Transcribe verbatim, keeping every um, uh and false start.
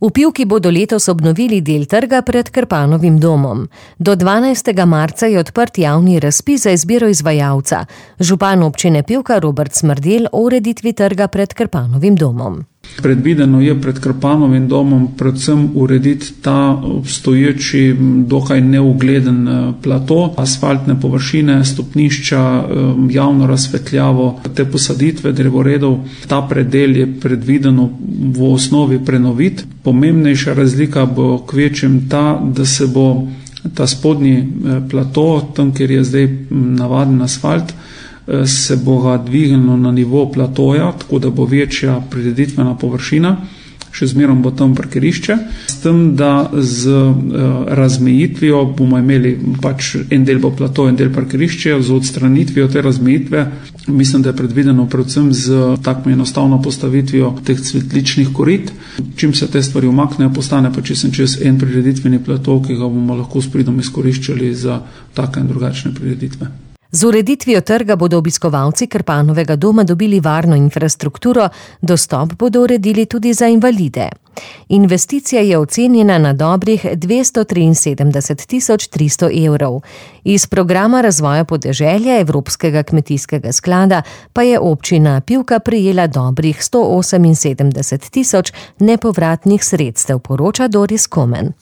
V Pivki bodo letos obnovili del trga pred Krpanovim domom. Do dvanajstega marca je odprt javni razpis za izbiro izvajalca. Župan občine Pivka Robert Smrdelj o ureditvi trga pred Krpanovim domom. Predvideno je pred Krpanovim domom predvsem urediti ta obstoječi, dokaj neugleden plato, asfaltne površine, stopnišča, javno razsvetljavo, te posaditve drevoredov. Ta predel je predvideno v osnovi prenoviti. Pomembnejša razlika bo kvečjem ta, da se bo ta spodnji plato, tam kjer je zdaj navaden asfalt, se bo ga dvignilo na nivo platoja, tako da bo večja prireditvena površina, še zmerom bo tam parkirišče. S tem, da z razmejitvijo bomo imeli pač en del bo plato, en del parkirišče, z odstranitvijo te razmejitve, mislim, da je predvideno predvsem z tako enostavno postavitvijo teh cvetličnih korit. Čim se te stvari umaknejo, postane pa čisto čez en prireditveni plato, ki ga bomo lahko s pridom izkoriščali za take in drugačne prireditve. Z ureditvijo trga bodo obiskovalci Krpanovega doma dobili varno infrastrukturo, dostop bodo uredili tudi za invalide. Investicija je ocenjena na dobrih dvesto triinsedemdeset tisoč tristo evrov. Iz programa razvoja podeželja Evropskega kmetijskega sklada pa je občina Pivka prejela dobrih sto oseminsedemdeset tisoč nepovratnih sredstev, poroča Doris Komen.